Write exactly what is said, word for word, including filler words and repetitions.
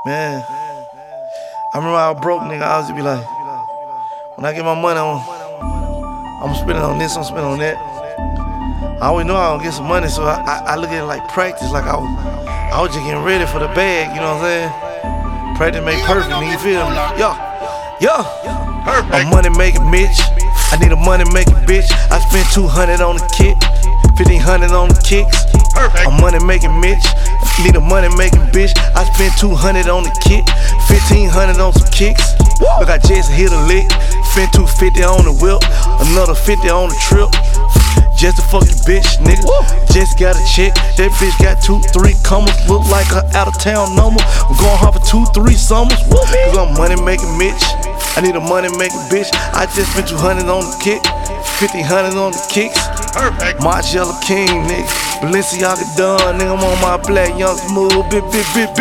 Man, I remember I was broke, nigga. I was just be like, when I get my money on, I'm spending on this, I'm spending on that. I always know I don't get some money, so I, I, I look at it like practice, like I was, I was just getting ready for the bag, you know what I'm saying? Practice make perfect, nigga, you feel me? Yo, yo, I'm money making Mitch. I need a money making bitch. I spent two hundred on the kick, fifteen hundred on the kicks. I'm money making Mitch. Need a money making bitch. I spent two hundred on the kick, fifteen hundred on some kicks. Look, I just hit a lick. Spent two fifty on the whip, another fifty on the trip. Just a fucking bitch, nigga. Just got a check. That bitch got two, three commas. Look like her out of town number. I'm going hard for two, three summers. Cause I'm money making Mitch. I need a money making bitch. I just spent two hundred on the kick, fifteen hundred on the kicks. Perfect. Margiela King, nigga. Balenciaga done, nigga. I'm on my black young smooth, bit, bit, bit, bit.